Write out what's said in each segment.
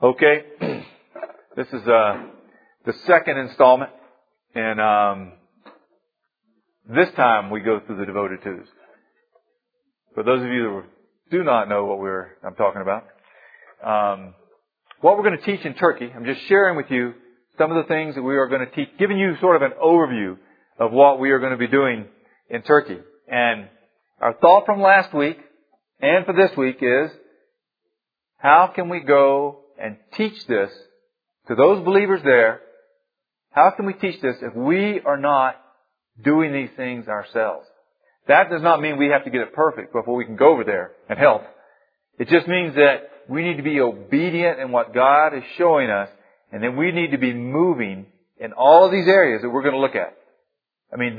Okay, this is the second installment, and this time we go through the devoted twos. For those of you who do not know what I'm talking about, what we're going to teach in Turkey, I'm just sharing with you some of the things that we are going to teach, giving you sort of an overview of what we are going to be doing in Turkey. And our thought from last week and for this week is, how can we go and teach this to those believers there? How can we teach this if we are not doing these things ourselves? That does not mean we have to get it perfect before we can go over there and help. It just means that we need to be obedient in what God is showing us, and then we need to be moving in all of these areas that we're going to look at. I mean,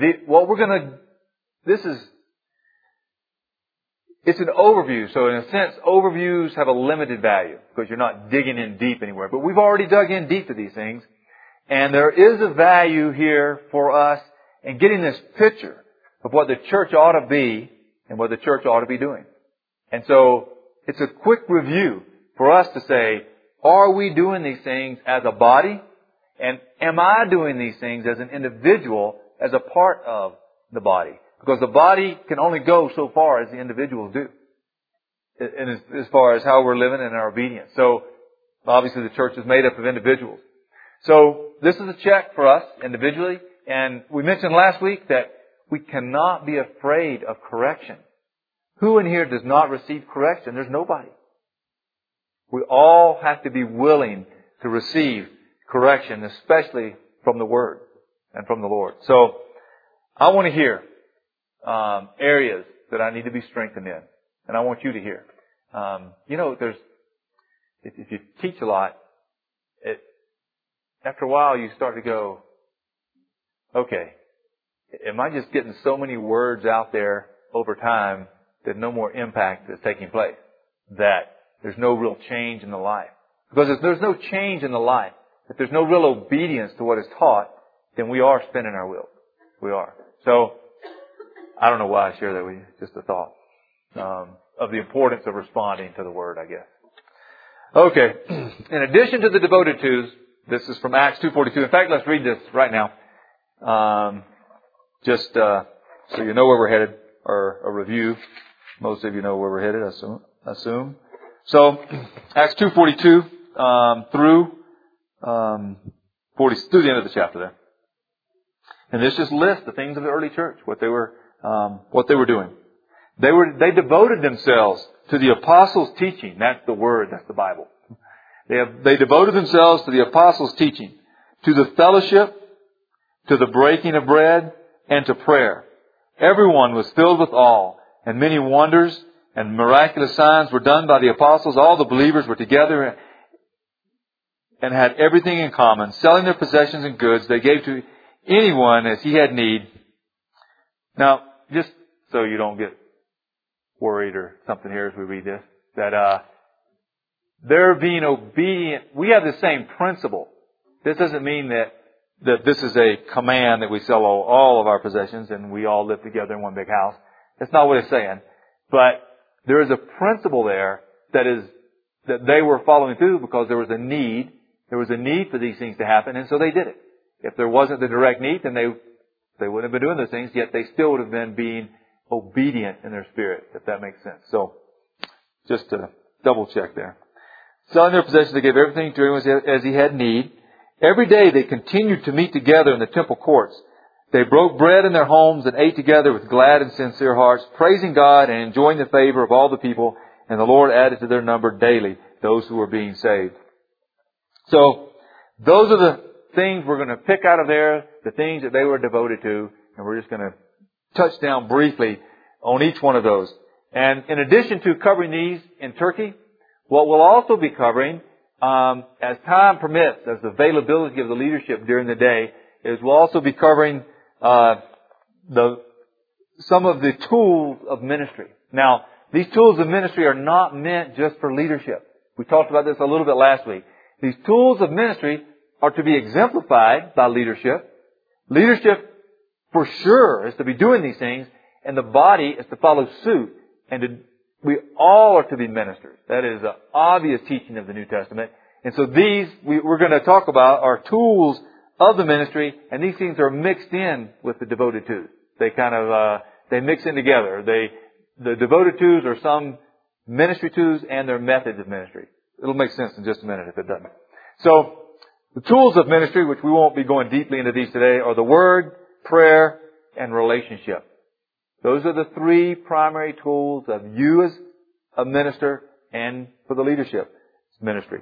it's an overview. So in a sense, overviews have a limited value because you're not digging in deep anywhere. But we've already dug in deep to these things. And there is a value here for us in getting this picture of what the church ought to be and what the church ought to be doing. And so it's a quick review for us to say, are we doing these things as a body? And am I doing these things as an individual, as a part of the body? Because the body can only go so far as the individuals do. And as far as how we're living and our obedience. So, obviously the church is made up of individuals. So, this is a check for us individually. And we mentioned last week that we cannot be afraid of correction. Who in here does not receive correction? There's nobody. We all have to be willing to receive correction, especially from the Word and from the Lord. So, I want to hear areas that I need to be strengthened in. And I want you to hear. If you teach a lot, after a while you start to go, okay, am I just getting so many words out there over time that no more impact is taking place? That there's no real change in the life. Because if there's no change in the life, if there's no real obedience to what is taught, then we are spinning our wheels. We are. So, I don't know why I share that with you. Just a thought of the importance of responding to the Word, I guess. Okay. In addition to the devoted twos, this is from Acts 2:42. In fact, let's read this right now. Just so you know where we're headed, or a review. Most of you know where we're headed, I assume. So, Acts 2:42 through the end of the chapter there. And this just lists the things of the early church, what they were doing. They devoted themselves to the apostles' teaching. That's the Word, that's the Bible. They devoted themselves to the apostles' teaching, to the fellowship, to the breaking of bread, and to prayer. Everyone was filled with awe, and many wonders and miraculous signs were done by the apostles. All the believers were together and had everything in common. Selling their possessions and goods, they gave to anyone as he had need. Now, just so you don't get worried or something here as we read this, that they're being obedient. We have the same principle. This doesn't mean that this is a command that we sell all of our possessions and we all live together in one big house. That's not what it's saying. But there is a principle there that they were following through because there was a need. There was a need for these things to happen, and so they did it. If there wasn't the direct need, then they wouldn't have been doing those things, yet they still would have been being obedient in their spirit, if that makes sense. So, just to double check there. Selling their possessions, they gave everything to everyone as he had need. Every day they continued to meet together in the temple courts. They broke bread in their homes and ate together with glad and sincere hearts, praising God and enjoying the favor of all the people. And the Lord added to their number daily those who were being saved. So, those are the things we're going to pick out of there, the things that they were devoted to, and we're just going to touch down briefly on each one of those. And in addition to covering these in Turkey, what we'll also be covering, as time permits, as the availability of the leadership during the day, is we'll also be covering some of the tools of ministry. Now, these tools of ministry are not meant just for leadership. We talked about this a little bit last week. These tools of ministry are to be exemplified by leadership. Leadership, for sure, is to be doing these things, and the body is to follow suit. And we all are to be ministers. That is an obvious teaching of the New Testament. And so these, we're going to talk about, are tools of the ministry, and these things are mixed in with the devoted twos. They kind of, they mix in together. The devoted twos are some ministry twos and their methods of ministry. It'll make sense in just a minute if it doesn't. So, the tools of ministry, which we won't be going deeply into these today, are the Word, prayer, and relationship. Those are the three primary tools of you as a minister and for the leadership ministry.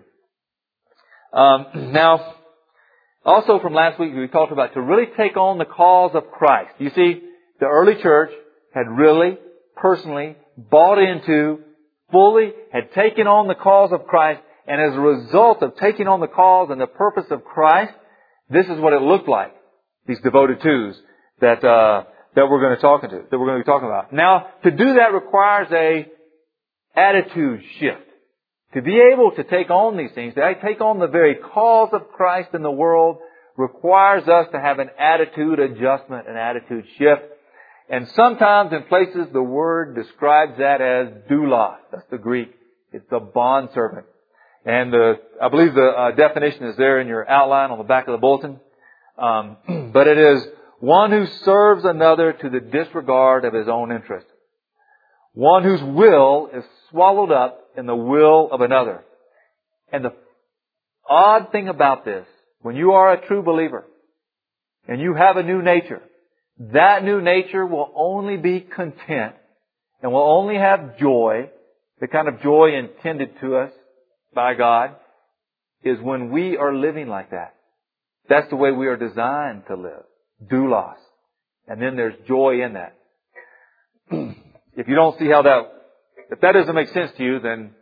Now, also from last week we talked about to really take on the cause of Christ. You see, the early church had really, personally, bought into, fully, had taken on the cause of Christ, and as a result of taking on the cause and the purpose of Christ, this is what it looked like. These devoted twos that we're going to be talking about. Now, to do that requires a attitude shift. To be able to take on these things, to take on the very cause of Christ in the world, requires us to have an attitude adjustment, an attitude shift. And sometimes in places the word describes that as doulos. That's the Greek. It's the bondservant. And I believe the definition is there in your outline on the back of the bulletin. But it is one who serves another to the disregard of his own interest. One whose will is swallowed up in the will of another. And the odd thing about this, when you are a true believer and you have a new nature, that new nature will only be content and will only have joy, the kind of joy intended to us by God, is when we are living like that. That's the way we are designed to live. Doulos. And then there's joy in that. If you don't see how if that doesn't make sense to you, then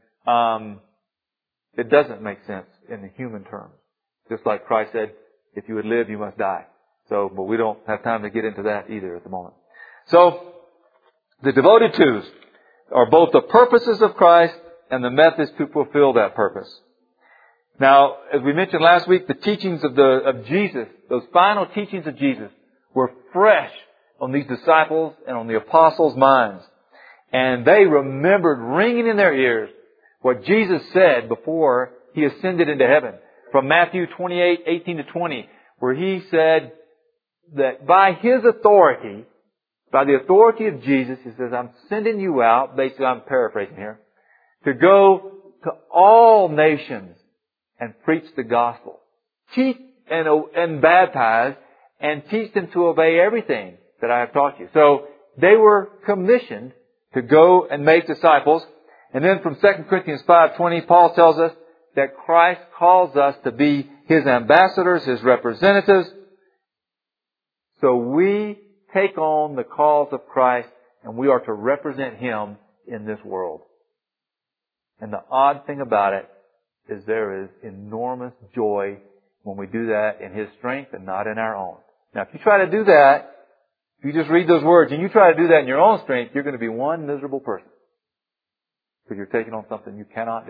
it doesn't make sense in the human terms. Just like Christ said, if you would live, you must die. So, but we don't have time to get into that either at the moment. So, the devoted twos are both the purposes of Christ and the methods to fulfill that purpose. Now, as we mentioned last week, the teachings of Jesus, those final teachings of Jesus, were fresh on these disciples and on the apostles' minds. And they remembered ringing in their ears what Jesus said before He ascended into heaven. From Matthew 28:18-20, where He said that by His authority, by the authority of Jesus, He says, I'm sending you out, basically I'm paraphrasing here, to go to all nations and preach the gospel. Teach and baptize and teach them to obey everything that I have taught you. So they were commissioned to go and make disciples. And then from 2 Corinthians 5:20, Paul tells us that Christ calls us to be His ambassadors, His representatives. So we take on the cause of Christ and we are to represent Him in this world. And the odd thing about it is there is enormous joy when we do that in His strength and not in our own. Now, if you try to do that, if you just read those words and you try to do that in your own strength, you're going to be one miserable person. Because you're taking on something you cannot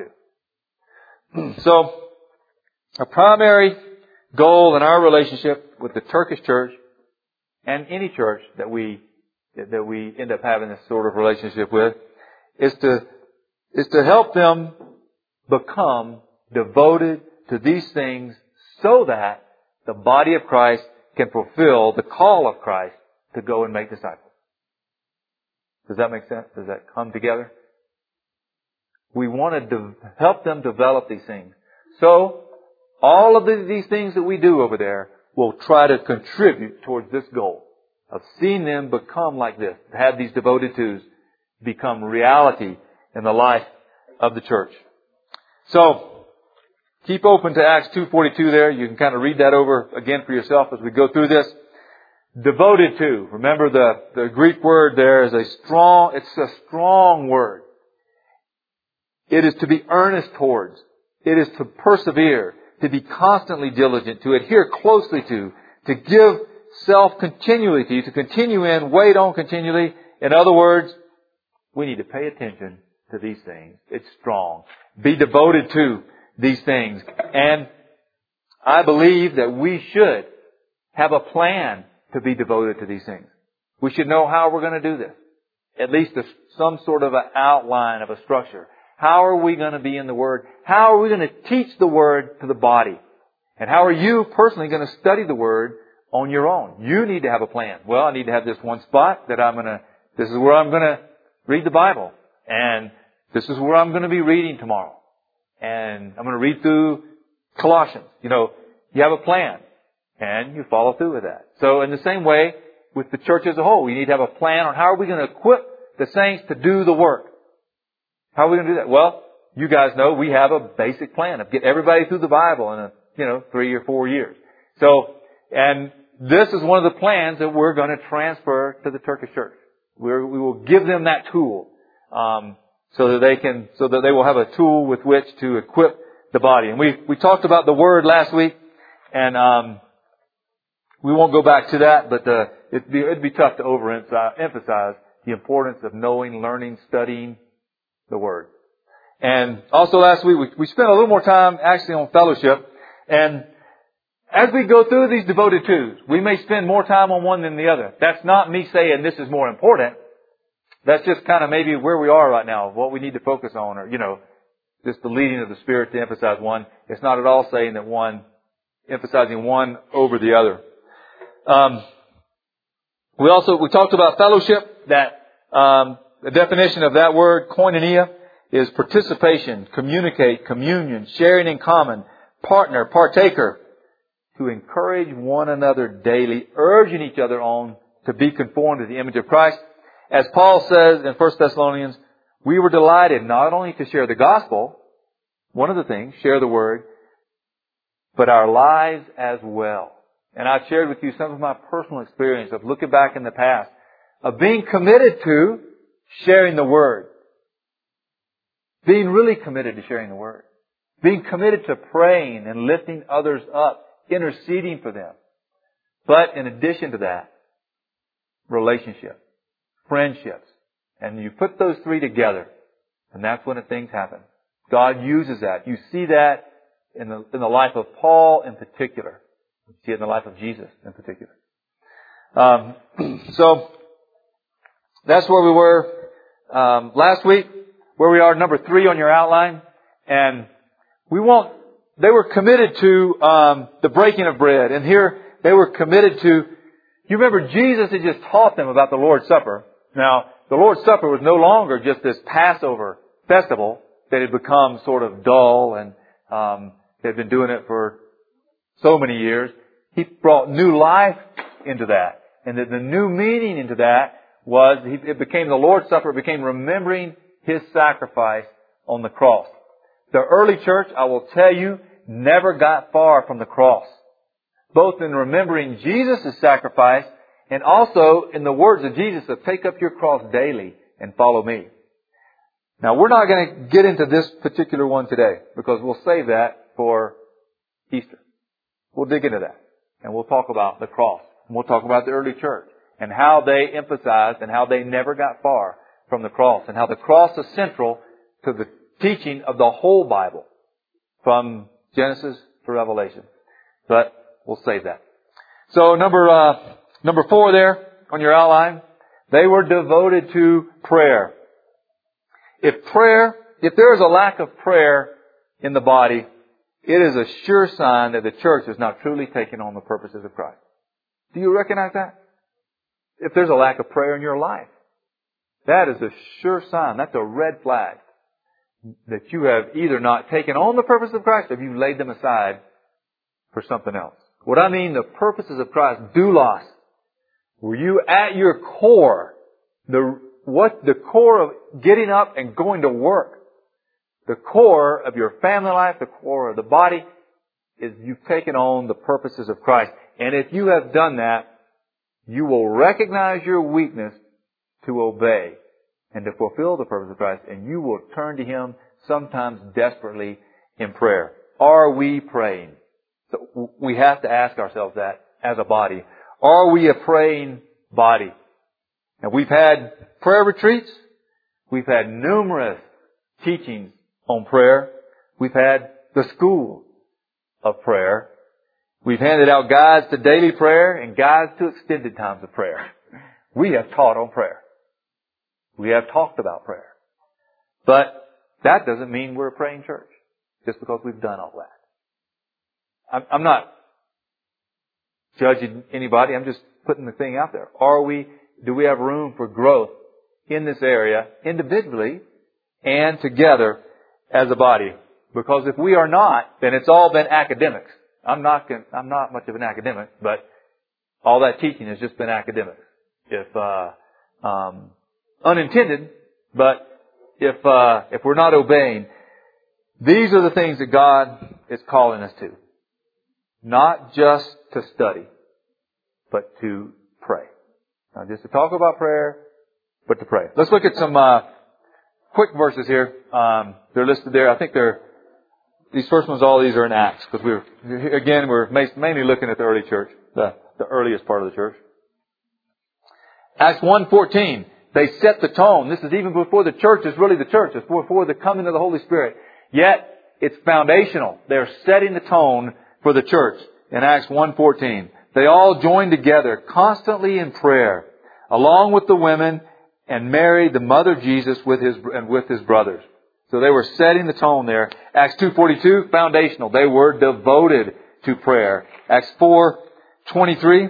do. So, a primary goal in our relationship with the Turkish church and any church that we end up having this sort of relationship with is to help them become devoted to these things so that the body of Christ can fulfill the call of Christ to go and make disciples. Does that make sense? Does that come together? We want to help them develop these things. So, all of these things that we do over there will try to contribute towards this goal of seeing them become like this, to have these devoted twos become reality in the life of the church. So, keep open to Acts 2:42 there. You can kind of read that over again for yourself as we go through this. Devoted to. Remember the Greek word there is it's a strong word. It is to be earnest towards. It is to persevere, to be constantly diligent, to adhere closely to give self continually to continue in, wait on continually. In other words, we need to pay attention to these things. It's strong. Be devoted to these things. And I believe that we should have a plan to be devoted to these things. We should know how we're going to do this. At least some sort of an outline of a structure. How are we going to be in the Word? How are we going to teach the Word to the body? And how are you personally going to study the Word on your own? You need to have a plan. Well, I need to have this one spot that this is where I'm going to read the Bible. And this is where I'm going to be reading tomorrow. And I'm going to read through Colossians. You have a plan. And you follow through with that. So in the same way, with the church as a whole, we need to have a plan on how are we going to equip the saints to do the work. How are we going to do that? Well, you guys know we have a basic plan of get everybody through the Bible in 3 or 4 years. So, and this is one of the plans that we're going to transfer to the Turkish church. We will give them that tool, so that they will have a tool with which to equip the body. And we talked about the Word last week, and we won't go back to that, but it'd be tough to overemphasize the importance of knowing, learning, studying the Word. And also last week we spent a little more time actually on fellowship. And as we go through these devoted twos, we may spend more time on one than the other. That's not me saying this is more important. That's just kind of maybe where we are right now, what we need to focus on, or, just the leading of the Spirit to emphasize one. It's not at all saying that emphasizing one over the other. We talked about fellowship, that, the definition of that word, koinonia, is participation, communicate, communion, sharing in common, partner, partaker, to encourage one another daily, urging each other on to be conformed to the image of Christ. As Paul says in 1 Thessalonians, we were delighted not only to share the gospel, one of the things, share the Word, but our lives as well. And I've shared with you some of my personal experience of looking back in the past, of being committed to sharing the Word. Being really committed to sharing the Word. Being committed to praying and lifting others up, interceding for them. But in addition to that, relationship, friendships. And you put those three together, and that's when things happen. God uses that. You see that in the life of Paul in particular. You see it in the life of Jesus in particular. So that's where we were last week. Where we are, number 3 on your outline. And they were committed to the breaking of bread. And here they were committed to, you remember Jesus had just taught them about the Lord's Supper. Now, the Lord's Supper was no longer just this Passover festival that had become sort of dull, and they had been doing it for so many years. He brought new life into that. And the new meaning into that was, it became the Lord's Supper, it became remembering His sacrifice on the cross. The early church, I will tell you, never got far from the cross. Both in remembering Jesus' sacrifice and also in the words of Jesus of take up your cross daily and follow me. Now, we're not going to get into this particular one today because we'll save that for Easter. We'll dig into that and we'll talk about the cross. And we'll talk about the early church and how they emphasized and how they never got far from the cross, and how the cross is central to the teaching of the whole Bible from Genesis to Revelation. But we'll save that. So number 4 there on your outline, they were devoted to prayer. If there is a lack of prayer in the body, it is a sure sign that the church is not truly taking on the purposes of Christ. Do you recognize that? If there's a lack of prayer in your life, that is a sure sign. That's a red flag that you have either not taken on the purpose of Christ or you've laid them aside for something else. What I mean, the purposes of Christ, doulos. Were you at your core, the core of getting up and going to work, the core of your family life, the core of the body, is you've taken on the purposes of Christ. And if you have done that, you will recognize your weakness to obey and to fulfill the purpose of Christ, and you will turn to Him sometimes desperately in prayer. Are we praying? So we have to ask ourselves that as a body. Are we a praying body? Now, we've had prayer retreats. We've had numerous teachings on prayer. We've had the school of prayer. We've handed out guides to daily prayer and guides to extended times of prayer. We have taught on prayer. We have talked about prayer. But That doesn't mean we're a praying church just because we've done all that. I'm not judging anybody. I'm just putting the thing out there. Do we have room for growth in this area individually and together as a body? Because if we are not, then it's all been academics. I'm not much of an academic, but all that teaching has just been academics. If unintended, but if we're not obeying, these are the things that God is calling us to. Not just to study, but to pray. Not just to talk about prayer, but to pray. Let's look at some quick verses here. They're listed there. I think these first ones, all these are in Acts, because we're mainly looking at the early church, the earliest part of the church. Acts 1:14, they set the tone. This is even before the church is really the church. It's before the coming of the Holy Spirit. Yet, it's foundational. They're setting the tone for the church in Acts 1:14. They all joined together constantly in prayer, along with the women, and Mary, the mother of Jesus, with his brothers. So they were setting the tone there. Acts 2:42, foundational. They were devoted to prayer. Acts 4:23,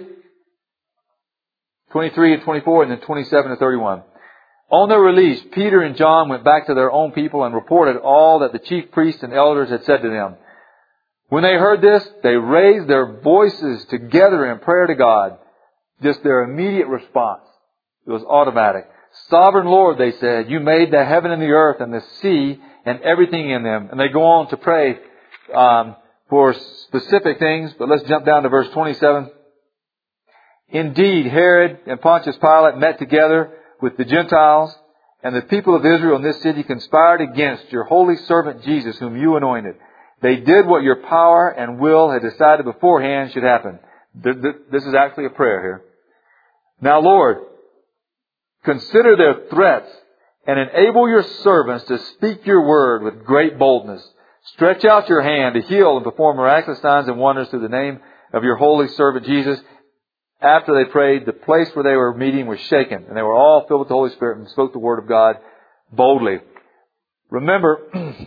23 and 24, and then 27 to 31. On their release, Peter and John went back to their own people and reported all that the chief priests and elders had said to them. When they heard this, they raised their voices together in prayer to God. Just their immediate response. It was automatic. Sovereign Lord, they said, you made the heaven and the earth and the sea and everything in them. And they go on to pray for specific things. But let's jump down to verse 27. Indeed, Herod and Pontius Pilate met together with the Gentiles, and the people of Israel in this city conspired against your holy servant Jesus, whom you anointed. They did what your power and will had decided beforehand should happen. This is actually a prayer here. Now, Lord, consider their threats and enable your servants to speak your word with great boldness. Stretch out your hand to heal and perform miraculous signs and wonders through the name of your holy servant Jesus. After they prayed, the place where they were meeting was shaken, and they were all filled with the Holy Spirit and spoke the word of God boldly. Remember,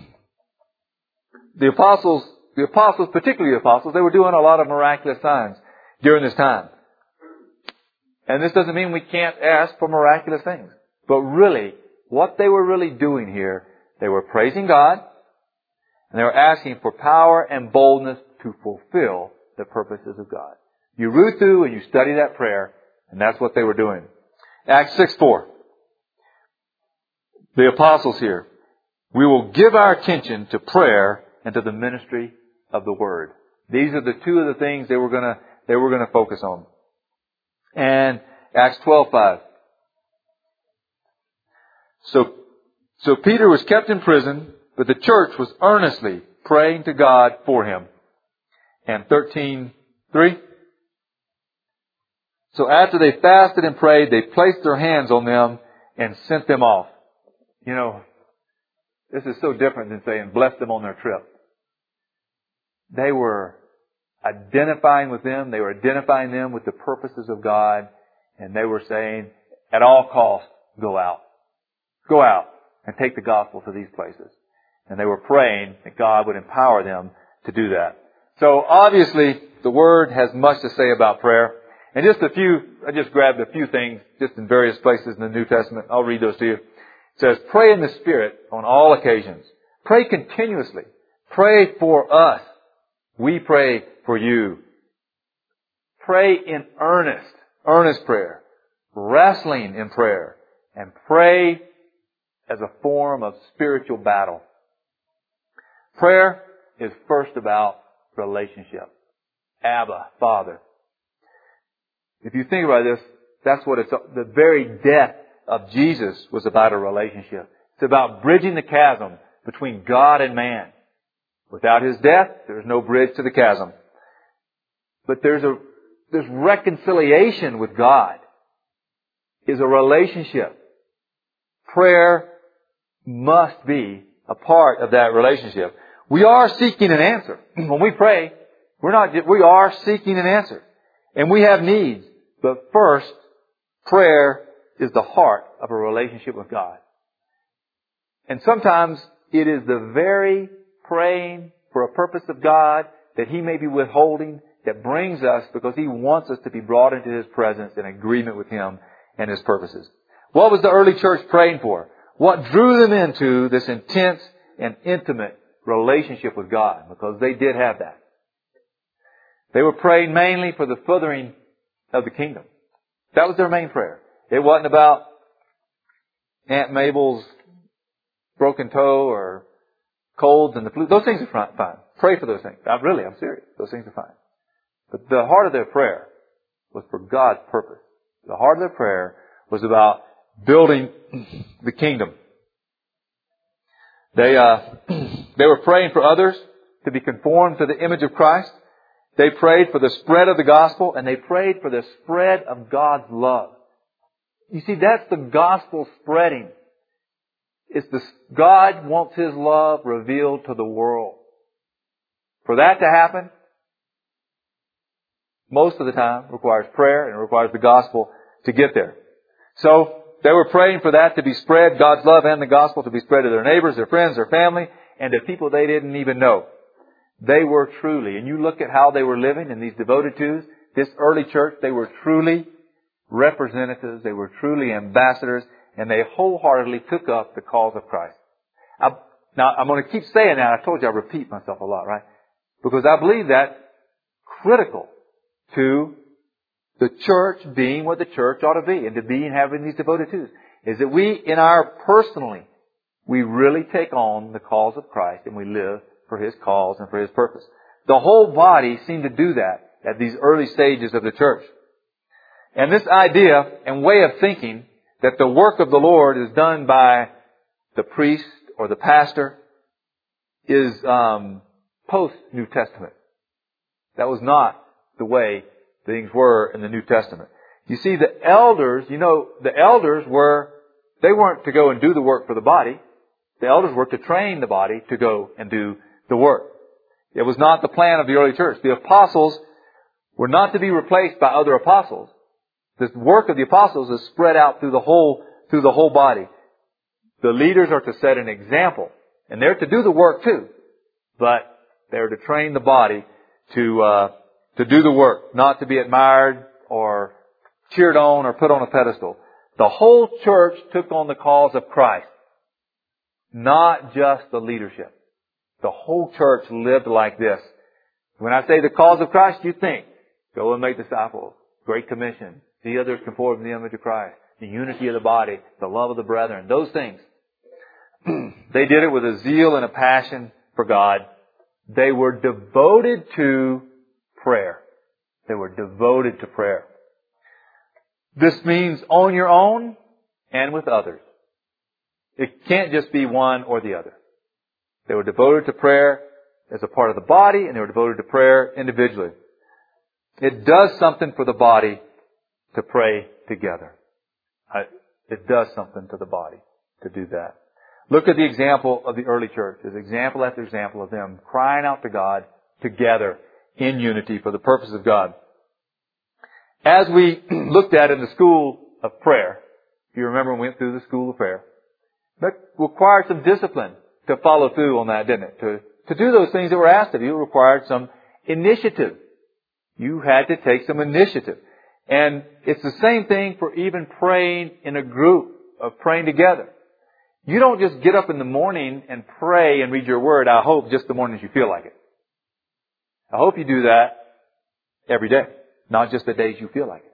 the apostles, particularly the apostles, they were doing a lot of miraculous signs during this time. And this doesn't mean we can't ask for miraculous things. But really, what they were really doing here, they were praising God, and they were asking for power and boldness to fulfill the purposes of God. You root through and you study that prayer, and that's what they were doing. Acts 6:4. The apostles here. We will give our attention to prayer and to the ministry of the word. These are the two of the things they were going to focus on. And Acts 12:5. So Peter was kept in prison, but the church was earnestly praying to God for him. And 13:3. So after they fasted and prayed, they placed their hands on them and sent them off. You know, this is so different than saying bless them on their trip. They were identifying with them. They were identifying them with the purposes of God. And they were saying, at all costs, go out. Go out and take the gospel to these places. And they were praying that God would empower them to do that. So obviously, the Word has much to say about prayer. And I just grabbed a few things just in various places in the New Testament. I'll read those to you. It says, pray in the Spirit on all occasions. Pray continuously. Pray for us. We pray for you. Pray in earnest prayer. Wrestling in prayer. And pray as a form of spiritual battle. Prayer is first about relationship. Abba, Father. If you think about this, that's what the very death of Jesus was about, a relationship. It's about bridging the chasm between God and man. Without His death, there's no bridge to the chasm. But there's reconciliation with God. Is a relationship. Prayer must be a part of that relationship. We are seeking an answer. When we pray, we are seeking an answer. And we have needs. But first, prayer is the heart of a relationship with God. And sometimes it is the very praying for a purpose of God that He may be withholding that brings us, because He wants us to be brought into His presence in agreement with Him and His purposes. What was the early church praying for? What drew them into this intense and intimate relationship with God? Because they did have that. They were praying mainly for the furthering of the kingdom. That was their main prayer. It wasn't about Aunt Mabel's broken toe or colds and the flu. Those things are fine. Pray for those things. I'm serious. Those things are fine. But the heart of their prayer was for God's purpose. The heart of their prayer was about building the kingdom. They were praying for others to be conformed to the image of Christ. They prayed for the spread of the gospel, and they prayed for the spread of God's love. You see, that's the gospel spreading. God wants His love revealed to the world. For that to happen, most of the time requires prayer and requires the gospel to get there. So they were praying for that to be spread, God's love and the gospel to be spread to their neighbors, their friends, their family, and to people they didn't even know. They were truly, and you look at how they were living in these devoted twos, this early church, they were truly representatives, they were truly ambassadors, and they wholeheartedly took up the cause of Christ. Now, I'm going to keep saying that. I told you I repeat myself a lot, right? Because I believe that's critical to the church being what the church ought to be, and to be having these devoted twos, is that we really take on the cause of Christ, and we live for His cause and for His purpose. The whole body seemed to do that at these early stages of the church. And this idea and way of thinking that the work of the Lord is done by the priest or the pastor is post-New Testament. That was not the way things were in the New Testament. You see, the elders they weren't to go and do the work for the body. The elders were to train the body to go and do the work. It was not the plan of the early church. The apostles were not to be replaced by other apostles. The work of the apostles is spread out through the whole body. The leaders are to set an example, and they're to do the work too, but they're to train the body to do the work, not to be admired or cheered on or put on a pedestal. The whole church took on the cause of Christ, not just the leadership. The whole church lived like this. When I say the cause of Christ, you think, go and make disciples, Great Commission, see others conform to the image of Christ, the unity of the body, the love of the brethren, those things. They did it with a zeal and a passion for God. They were devoted to prayer. They were devoted to prayer. This means on your own and with others. It can't just be one or the other. They were devoted to prayer as a part of the body, and they were devoted to prayer individually. It does something for the body to pray together. It does something to the body to do that. Look at the example of the early church. There's example after example of them crying out to God together in unity for the purpose of God. As we looked at in the school of prayer, if you remember when we went through the school of prayer, that required some discipline to follow through on that, didn't it? To do those things that were asked of you required some initiative. You had to take some initiative. And it's the same thing for even praying in a group of praying together. You don't just get up in the morning and pray and read your word, I hope, just the mornings you feel like it. I hope you do that every day, not just the days you feel like it.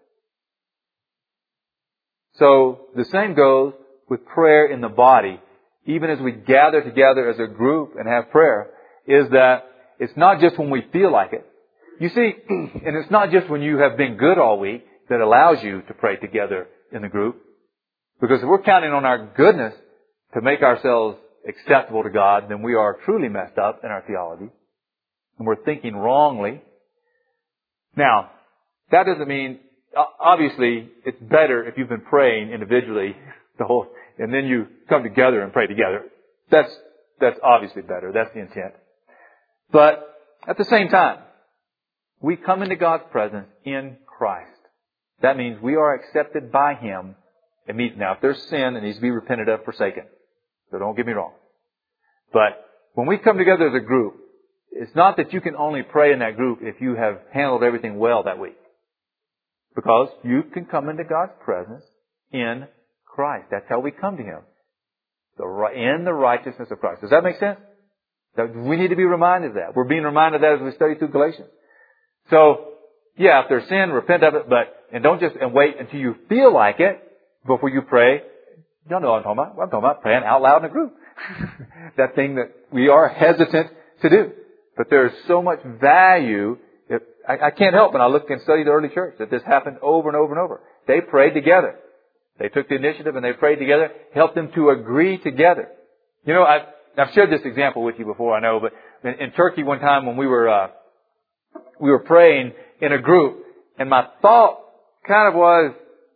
So the same goes with prayer in the body. Even as we gather together as a group and have prayer, is that it's not just when we feel like it. You see, and it's not just when you have been good all week that allows you to pray together in the group. Because if we're counting on our goodness to make ourselves acceptable to God, then we are truly messed up in our theology. And we're thinking wrongly. Now, that doesn't mean, obviously, it's better if you've been praying individually and then you come together and pray together. That's obviously better. That's the intent. But at the same time, we come into God's presence in Christ. That means we are accepted by Him immediately. Now, if there's sin, it needs to be repented of, forsaken. So don't get me wrong. But when we come together as a group, it's not that you can only pray in that group if you have handled everything well that week. Because you can come into God's presence in Christ. That's how we come to Him. In the righteousness of Christ. Does that make sense? We need to be reminded of that. We're being reminded of that as we study through Galatians. So, yeah, if there's sin, repent of it, and don't just wait until you feel like it before you pray. You don't know what I'm talking about. I'm talking about praying out loud in a group. That thing that we are hesitant to do. But there's so much value. I can't help but I look and study the early church that this happened over and over and over. They prayed together. They took the initiative and they prayed together, helped them to agree together. You know, I've shared this example with you before, I know, but in Turkey one time when we were praying in a group, and my thought kind of was,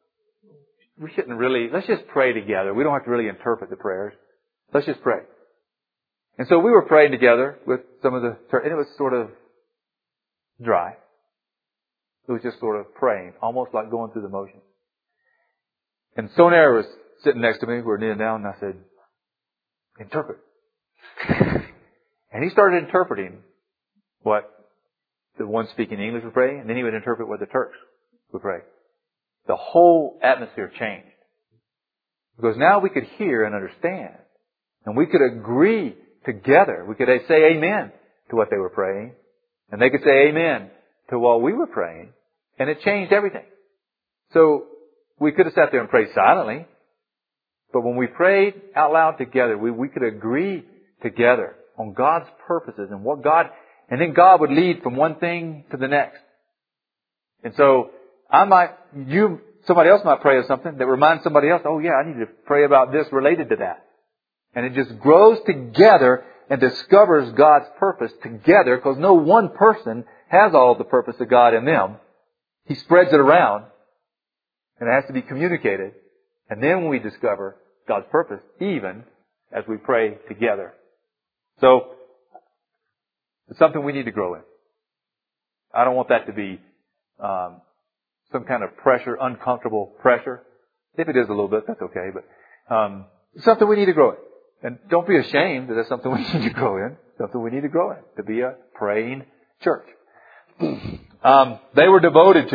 let's just pray together. We don't have to really interpret the prayers. Let's just pray. And so we were praying together with some of the, and it was sort of dry. It was just sort of praying, almost like going through the motions. And Sonair was sitting next to me. We were kneeling down, and I said, interpret. And he started interpreting what the one speaking English would pray, and then he would interpret what the Turks would pray. The whole atmosphere changed. Because now we could hear and understand. And we could agree together. We could say amen to what they were praying. And they could say amen to what we were praying. And it changed everything. So we could have sat there and prayed silently. But when we prayed out loud together, we could agree together on God's purposes and what God, and then God would lead from one thing to the next. And so somebody else might pray of something that reminds somebody else, oh yeah, I need to pray about this related to that. And it just grows together and discovers God's purpose together, because no one person has all the purpose of God in them. He spreads it around, and it has to be communicated. And then we discover God's purpose, even as we pray together. So, it's something we need to grow in. I don't want that to be some kind of pressure, uncomfortable pressure. If it is a little bit, that's okay. But it's something we need to grow in. And don't be ashamed that that's something we need to grow in. Something we need to grow in. To be a praying church. They were devoted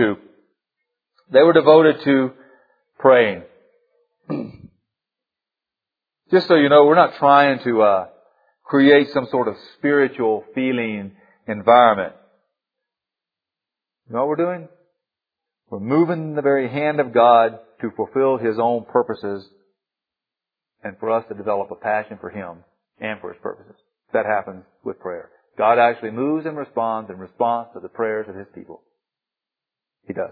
to praying. Just so you know, we're not trying to create some sort of spiritual feeling environment. You know what we're doing? We're moving the very hand of God to fulfill His own purposes and for us to develop a passion for Him and for His purposes. That happens with prayer. God actually moves and responds in response to the prayers of His people. He does.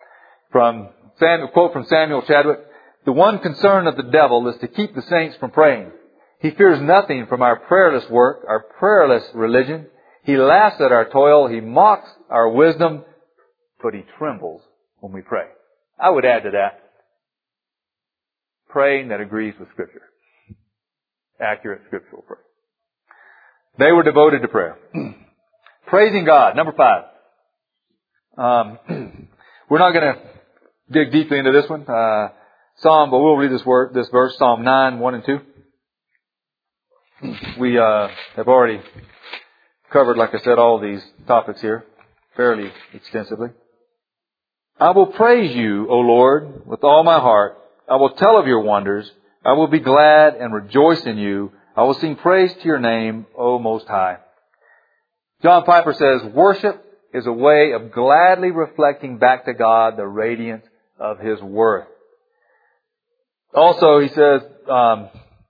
A quote from Samuel Chadwick, "The one concern of the devil is to keep the saints from praying. He fears nothing from our prayerless work, our prayerless religion. He laughs at our toil. He mocks our wisdom, but he trembles when we pray." I would add to that, praying that agrees with Scripture. Accurate scriptural prayer. They were devoted to prayer. Praising God, number 5. We're not going to dig deeply into this one. But we'll read this verse, Psalm 9, 1 and 2. We have already covered, like I said, all these topics here fairly extensively. "I will praise you, O Lord, with all my heart. I will tell of your wonders. I will be glad and rejoice in you. I will sing praise to your name, O Most High." John Piper says, worship is a way of gladly reflecting back to God the radiance of His worth. Also, he says, I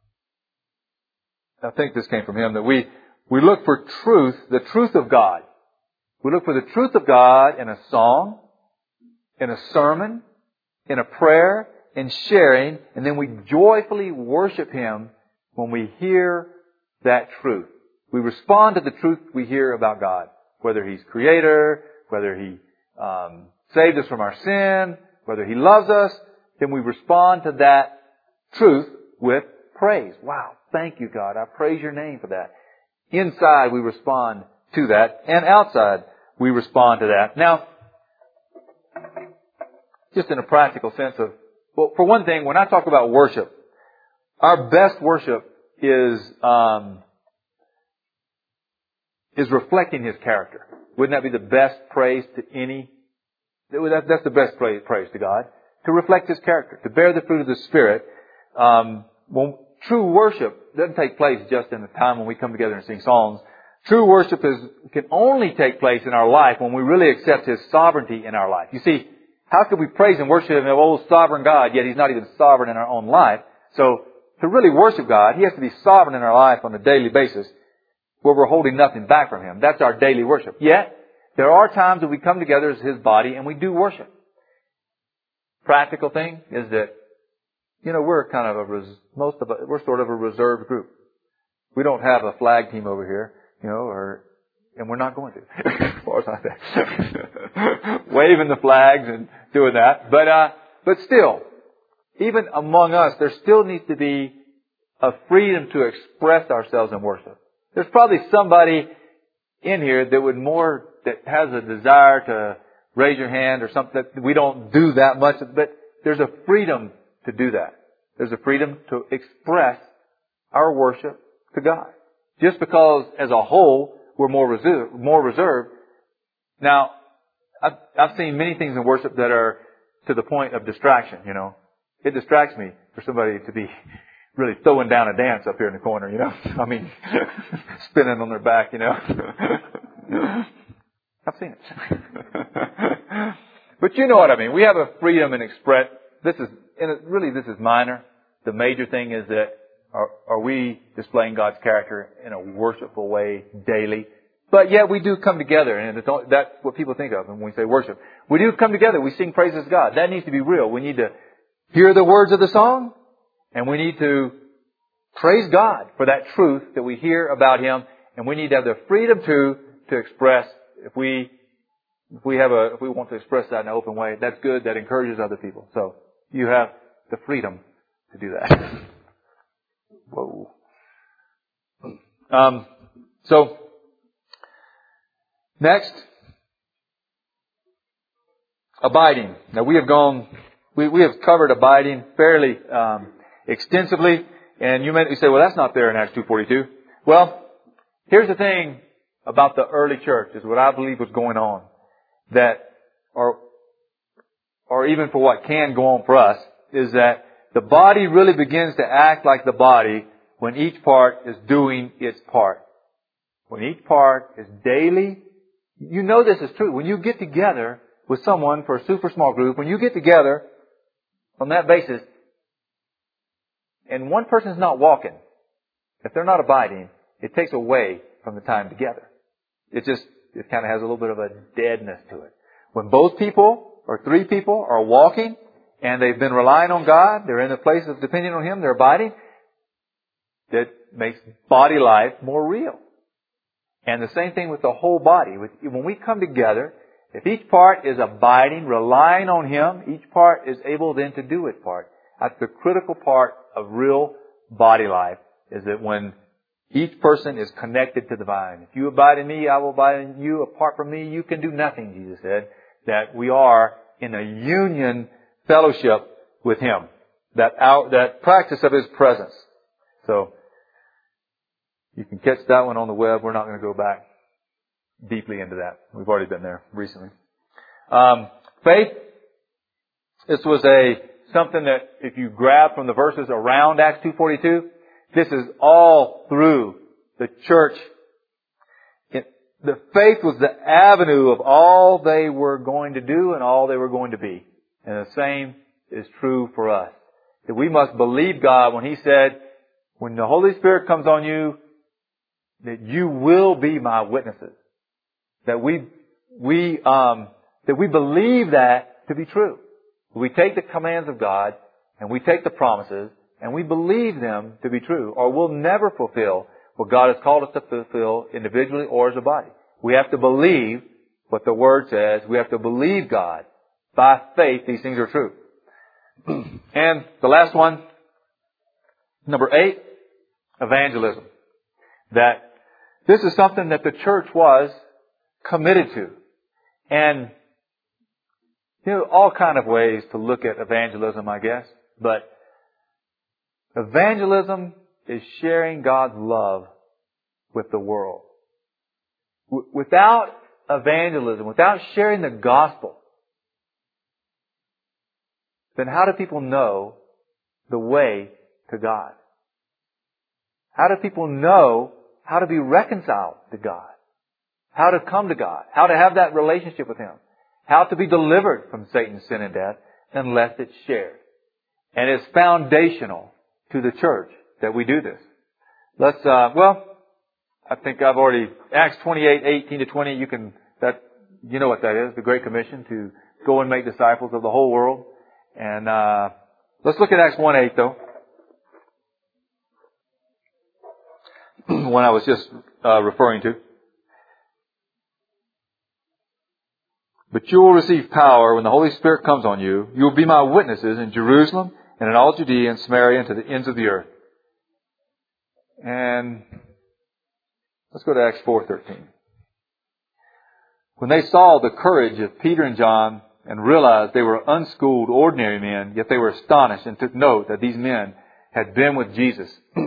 think this came from him, that we look for truth, the truth of God. We look for the truth of God in a song, in a sermon, in a prayer, in sharing, and then we joyfully worship Him when we hear that truth. We respond to the truth we hear about God, whether He's Creator, whether He saved us from our sin, whether He loves us, then we respond to that truth with praise. Wow, thank you, God. I praise your name for that. Inside we respond to that, and outside we respond to that. Now, just in a practical sense of, well, for one thing, when I talk about worship, our best worship is is reflecting His character. Wouldn't that be the best praise to any? That's the best praise to God. To reflect His character. To bear the fruit of the Spirit. True worship doesn't take place just in the time when we come together and sing songs. True worship can only take place in our life when we really accept His sovereignty in our life. You see, how could we praise and worship Him, oh sovereign God, yet He's not even sovereign in our own life? So, to really worship God, He has to be sovereign in our life on a daily basis where we're holding nothing back from Him. That's our daily worship. Yet, there are times that we come together as His body and we do worship. Practical thing is that, we're kind of we're sort of a reserved group. We don't have a flag team over here, and we're not going to. As far as I know. Waving the flags and doing that. But still, even among us, there still needs to be a freedom to express ourselves in worship. There's probably somebody in here that has a desire to raise your hand or something. That we don't do that much, but there's a freedom to do that. There's a freedom to express our worship to God. Just because as a whole we're more reserved. Now, I've seen many things in worship that are to the point of distraction, It distracts me for somebody to be really throwing down a dance up here in the corner, I mean, spinning on their back, I've seen it. But you know what I mean. We have a freedom in express. This is minor. The major thing is that are we displaying God's character in a worshipful way daily? But yet we do come together, and that's what people think of when we say worship. We do come together. We sing praises to God. That needs to be real. We need to hear the words of the song, and we need to praise God for that truth that we hear about Him, and we need to have the freedom to express. If we want to express that in an open way, that's good. That encourages other people. So you have the freedom to do that. Whoa. So next, abiding. Now we have covered abiding fairly extensively, and you say, well, that's not there in Acts 2:42. Well, here's the thing about the early church, is what I believe was going on, or even for what can go on for us, is that the body really begins to act like the body when each part is doing its part. When each part is daily, this is true. When you get together with someone for a super small group, when you get together on that basis, and one person's not walking, if they're not abiding, it takes away from the time together. It kind of has a little bit of a deadness to it. When both people or three people are walking and they've been relying on God, they're in a place of depending on Him, they're abiding, that makes body life more real. And the same thing with the whole body. When we come together, if each part is abiding, relying on Him, each part is able then to do its part. That's the critical part of real body life, is that when each person is connected to the vine. If you abide in me, I will abide in you. Apart from me, you can do nothing, Jesus said. That we are in a union fellowship with Him. That practice of His presence. So, you can catch that one on the web. We're not going to go back deeply into that. We've already been there recently. Faith. This was something that if you grab from the verses around Acts 2:42, this is all through the church. The faith was the avenue of all they were going to do and all they were going to be. And the same is true for us. That we must believe God when He said, when the Holy Spirit comes on you, that you will be my witnesses. That we believe that to be true. We take the commands of God and we take the promises and we believe them to be true, or we'll never fulfill what God has called us to fulfill individually or as a body. We have to believe what the Word says. We have to believe God. By faith, these things are true. And the last one, number 8, evangelism. That this is something that the church was committed to. And, all kind of ways to look at evangelism, I guess. But evangelism is sharing God's love with the world. Without evangelism, without sharing the gospel, then how do people know the way to God? How do people know how to be reconciled to God? How to come to God? How to have that relationship with Him? How to be delivered from Satan's sin and death unless it's shared? And it's foundational to the church that we do this. I think I've already, Acts 28:18-20, you know what that is, the Great Commission to go and make disciples of the whole world. And, let's look at Acts 1:8 though. One I was just, referring to. But you will receive power when the Holy Spirit comes on you. You will be my witnesses in Jerusalem and in all Judea and Samaria and to the ends of the earth. And let's go to Acts 4:13. When they saw the courage of Peter and John and realized they were unschooled, ordinary men, yet they were astonished and took note that these men had been with Jesus.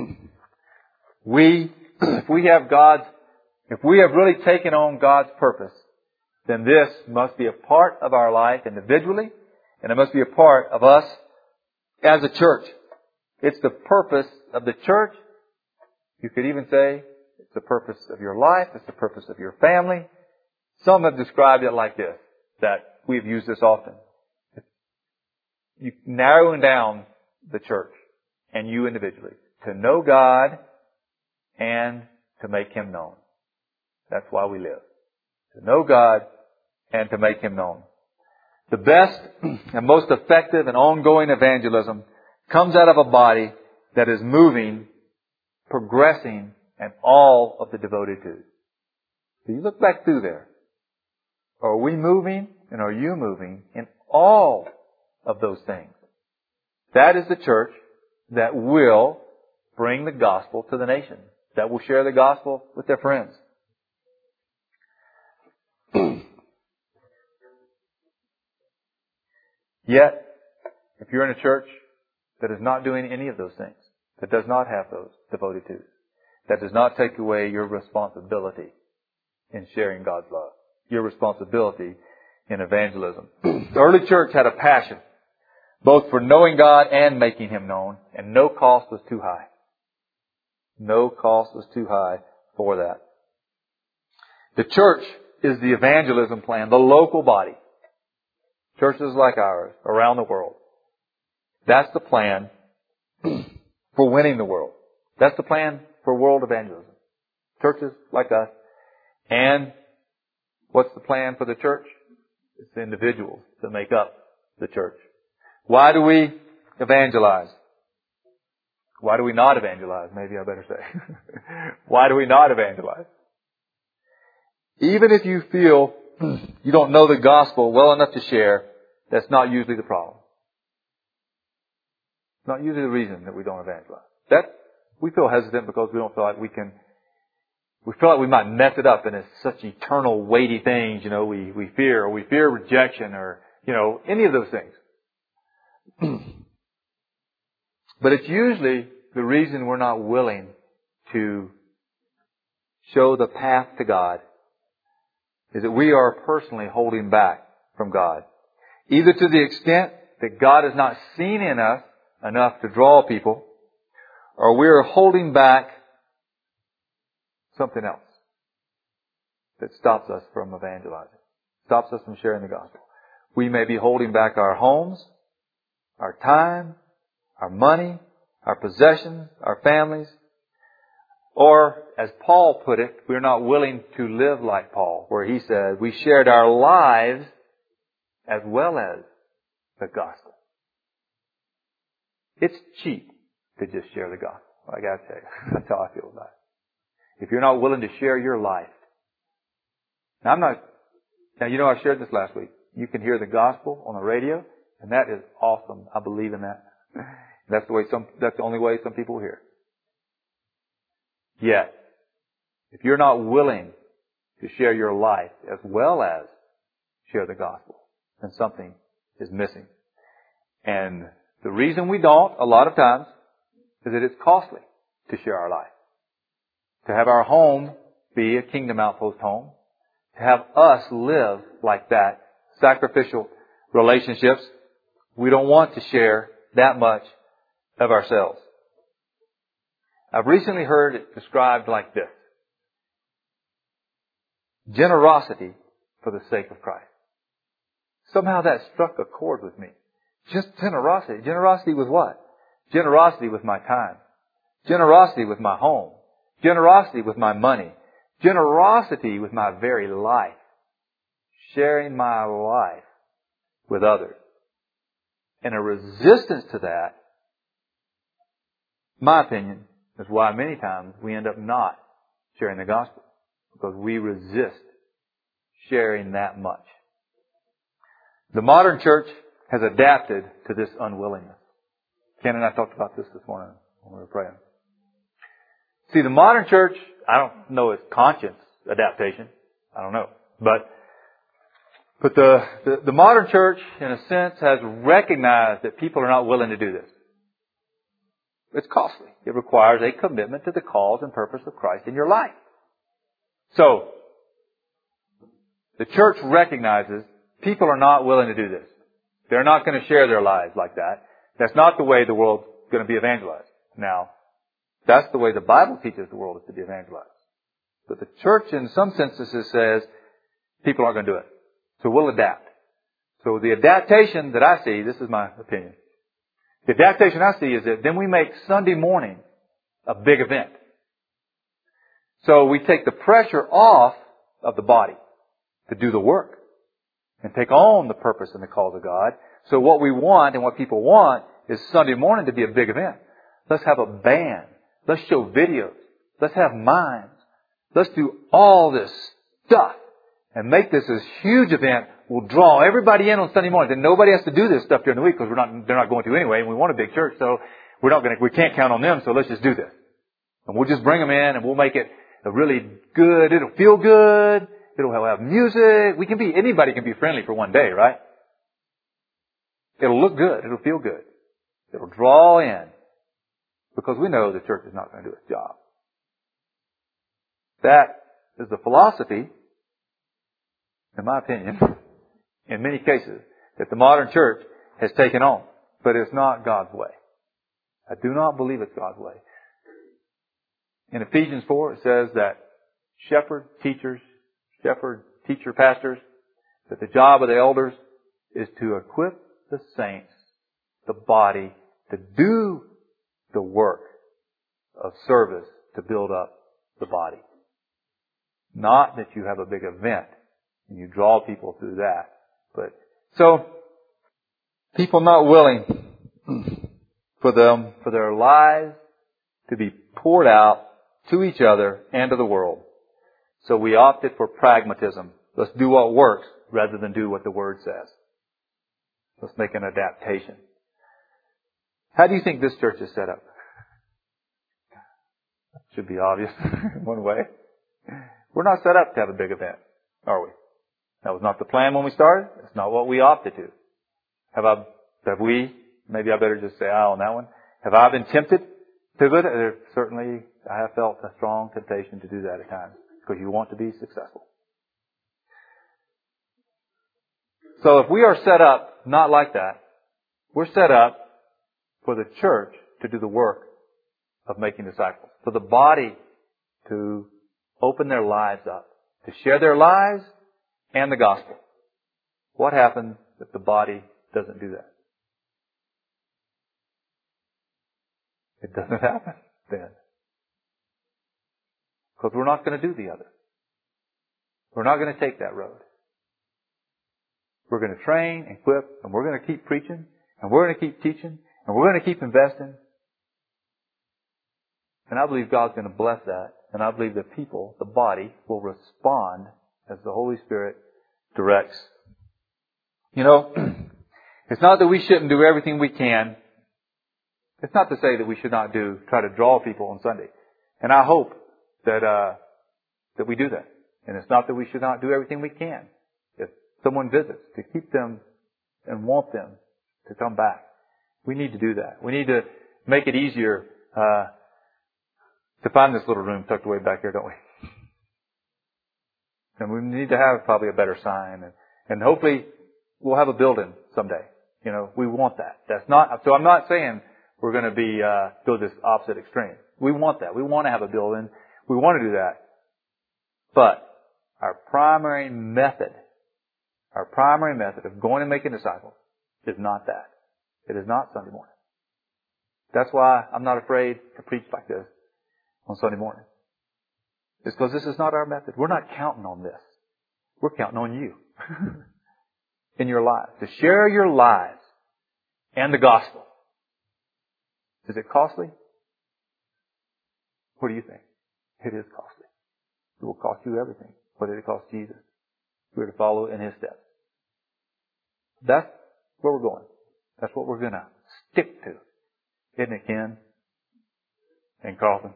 If we have really taken on God's purpose, then this must be a part of our life individually, and it must be a part of us as a church. It's the purpose of the church. You could even say it's the purpose of your life. It's the purpose of your family. Some have described it like this, that we've used this often. You narrowing down the church and you individually to know God and to make Him known. That's why we live. To know God and to make Him known. The best and most effective and ongoing evangelism comes out of a body that is moving, progressing, and all of the devoted to. So you look back through there. Are we moving and are you moving in all of those things? That is the church that will bring the gospel to the nation, that will share the gospel with their friends. Yet, if you're in a church that is not doing any of those things, that does not have those devoted to, that does not take away your responsibility in sharing God's love, your responsibility in evangelism. The early church had a passion, both for knowing God and making Him known, and no cost was too high. No cost was too high for that. The church is the evangelism plan, the local body. Churches like ours around the world. That's the plan for winning the world. That's the plan for world evangelism. Churches like us. And what's the plan for the church? It's the individuals that make up the church. Why do we evangelize? Why do we not evangelize? Maybe I better say. Why do we not evangelize? Even if you feel you don't know the gospel well enough to share, that's not usually the problem. Not usually the reason that we don't evangelize. We feel hesitant because we don't feel like we feel like we might mess it up and it's such eternal weighty things, we fear rejection or, any of those things. But it's usually the reason we're not willing to show the path to God is that we are personally holding back from God. Either to the extent that God has not seen in us enough to draw people, or we are holding back something else that stops us from evangelizing, stops us from sharing the gospel. We may be holding back our homes, our time, our money, our possessions, our families. Or, as Paul put it, we're not willing to live like Paul, where he said, we shared our lives as well as the gospel. It's cheap to just share the gospel. I gotta tell you, that's how I feel about it. If you're not willing to share your life. Now I shared this last week. You can hear the gospel on the radio, and that is awesome. I believe in that. That's the only way some people hear. Yet, if you're not willing to share your life as well as share the gospel, then something is missing. And the reason we don't, a lot of times, is that it's costly to share our life. To have our home be a Kingdom Outpost home, to have us live like that, sacrificial relationships. We don't want to share that much of ourselves. I've recently heard it described like this: generosity for the sake of Christ. Somehow that struck a chord with me. Just generosity. Generosity with what? Generosity with my time. Generosity with my home. Generosity with my money. Generosity with my very life. Sharing my life with others. And a resistance to that, my opinion, is why many times we end up not sharing the gospel. Because we resist sharing that much. The modern church has adapted to this unwillingness. Ken and I talked about this morning when we were praying. See, the modern church, I don't know its conscience adaptation. I don't know. But the modern church, in a sense, has recognized that people are not willing to do this. It's costly. It requires a commitment to the cause and purpose of Christ in your life. So, the church recognizes people are not willing to do this. They're not going to share their lives like that. That's not the way the world's going to be evangelized. Now, that's the way the Bible teaches the world is to be evangelized. But the church, in some senses, says people aren't going to do it. So we'll adapt. So the adaptation that I see, this is my opinion, the adaptation I see is that then we make Sunday morning a big event. So we take the pressure off of the body to do the work and take on the purpose and the cause of God. So what we want and what people want is Sunday morning to be a big event. Let's have a band. Let's show videos. Let's have mimes. Let's do all this stuff and make this huge event. We'll draw everybody in on Sunday morning. Then nobody has to do this stuff during the week because they're not going to anyway. And we want a big church, so we can't count on them. So let's just do this. And we'll just bring them in and we'll make it a really good. It'll feel good. It'll have music. Anybody can be friendly for one day, right? It'll look good. It'll feel good. It'll draw in. Because we know the church is not going to do its job. That is the philosophy, in my opinion, in many cases, that the modern church has taken on. But it's not God's way. I do not believe it's God's way. In Ephesians 4, it says that shepherd, teacher, pastors, that the job of the elders is to equip the saints, the body, to do the work of service to build up the body. Not that you have a big event and you draw people through that. But so people not willing for their lives to be poured out to each other and to the world. So we opted for pragmatism. Let's do what works rather than do what the Word says. Let's make an adaptation. How do you think this church is set up? Should be obvious in one way. We're not set up to have a big event, are we? That was not the plan when we started. It's not what we opted to. Maybe I better just say aye on that one. Have I been tempted to pivot? Certainly, I have felt a strong temptation to do that at times because you want to be successful. So if we are set up not like that, we're set up for the church to do the work of making disciples, for the body to open their lives up, to share their lives and the gospel. What happens if the body doesn't do that? It doesn't happen then. Because we're not going to do the other. We're not going to take that road. We're going to train, equip, and we're going to keep preaching, and we're going to keep teaching, and we're going to keep investing. And I believe God's going to bless that. And I believe the people, the body, will respond as the Holy Spirit directs. It's not that we shouldn't do everything we can. It's not to say that we should not try to draw people on Sunday. And I hope that we do that. And it's not that we should not do everything we can. If someone visits, to keep them and want them to come back. We need to do that. We need to make it easier to find this little room tucked away back here, don't we? And we need to have probably a better sign. And hopefully we'll have a building someday. You know, we want that. So I'm not saying we're going to go this opposite extreme. We want that. We want to have a building. We want to do that. But our primary method of going and making disciples is not that. It is not Sunday morning. That's why I'm not afraid to preach like this on Sunday morning. It's because this is not our method. We're not counting on this. We're counting on you in your lives, to share your lives and the gospel. Is it costly? What do you think? It is costly. It will cost you everything. What did it cost Jesus? We're to follow in His steps. That's where we're going. That's what we're going to stick to. Isn't it, Ken? And Carlton?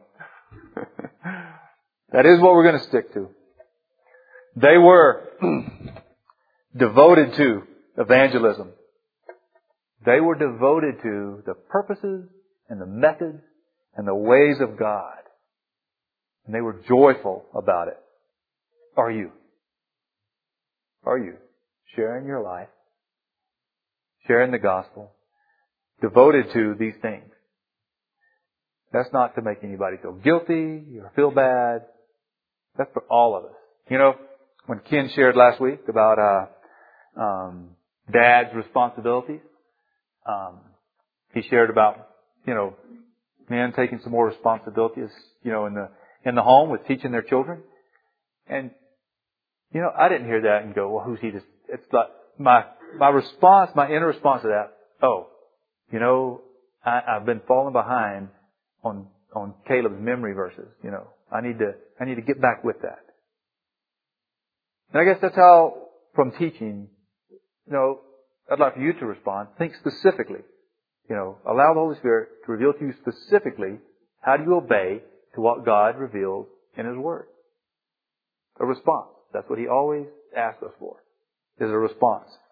That is what we're going to stick to. They were devoted to evangelism. They were devoted to the purposes and the methods and the ways of God. And they were joyful about it. Are you? Are you sharing your life, sharing the gospel, devoted to these things? That's not to make anybody feel guilty or feel bad. That's for all of us. You know, when Ken shared last week about dad's responsibilities, he shared about, you know, men taking some more responsibilities, you know, in the home with teaching their children. And, you know, I didn't hear that and go, well, who's he? It's like my response, my inner response to that, oh, you know, I've been falling behind on Caleb's memory verses. You know, I need to get back with that. And I guess that's how, from teaching, you know, I'd like for you to respond. Think specifically. You know, allow the Holy Spirit to reveal to you specifically how do you obey to what God reveals in His Word. A response. That's what He always asks us for, is a response.